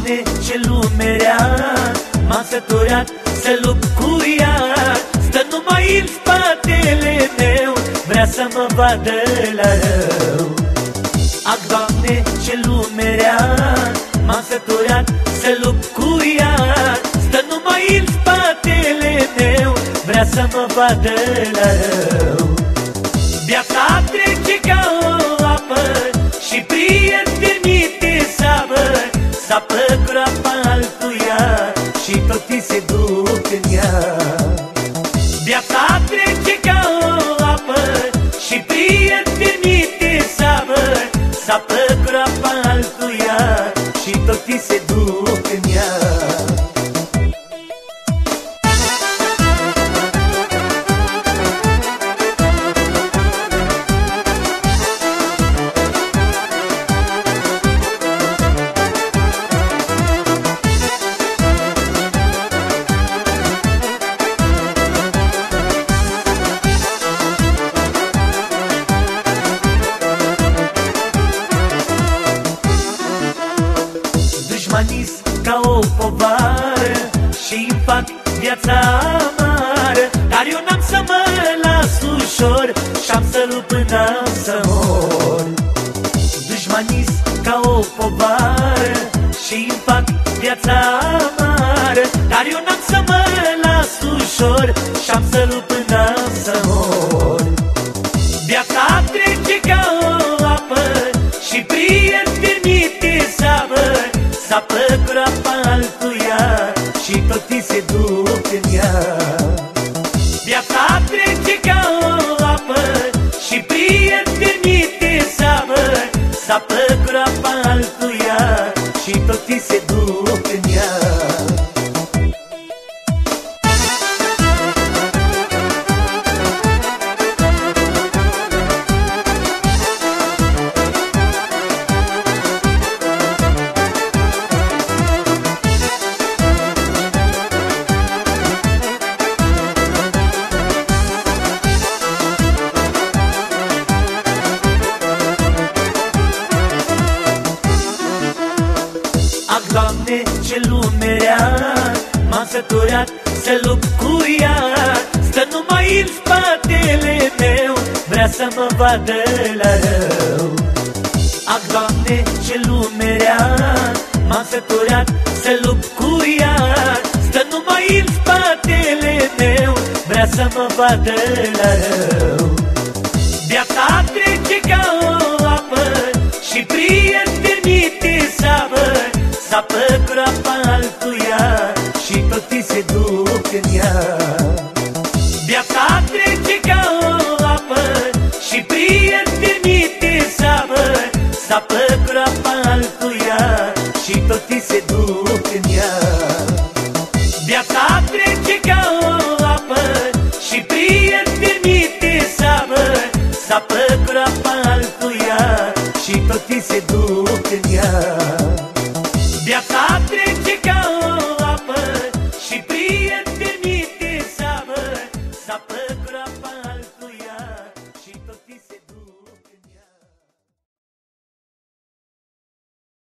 Doamne, ce lume rea, m-am săturat să lupt cu ea. Stă numai în spatele meu, vrea să mă vadă la rău. Ac, Doamne, ce lume rea, m-am săturat să lupt cu ea. Stă numai în spatele meu, vrea să mă vadă la rău. Viața trece ca o apă și prietenii te sapă. Sapă groapa altuia și tot ți se duc în ea. Viața trece ca o apă și prietenii te sapă. Sapă groapa altuia și tot ți se duc în ea. Dușmanis ca o povară și-mi fac viața amară. Dar eu n-am să mă las ușor și-am să lupt până să mor. Dușmanis ca o povară și-mi fac viața amară. Dar eu n-am să mă las ușor și-am să lupt până să mor. Viața trece ca o apă și prietenii te sapă. Sapă groapa altuia și tot ți se duc în ea. Viața trece ca o apă și prietenii te sapă. Sapă groapa altuia și tot ți se duc în ea. Ac, Doamne, ce lume rea, m-am săturat să lupt cu ea. Stă numai în spatele meu, vrea să mă vadă la rău. Ac, Doamne, ce lume rea, m-am săturat să lupt cu ea. Stă numai în spatele meu, vrea să mă vadă la rău. Viața trece ca o apă și prietenii te sapă. Sapă groapa altuia și tot ți se duc în ea. Viața trece ca o apă și prietenii te sapă. Sapă groapa altuia și tot ți se duc în ea. Viața trece ca o apă și prietenii te sapă. Sapă groapa altuia și tot ți se duc în ea. Viața trece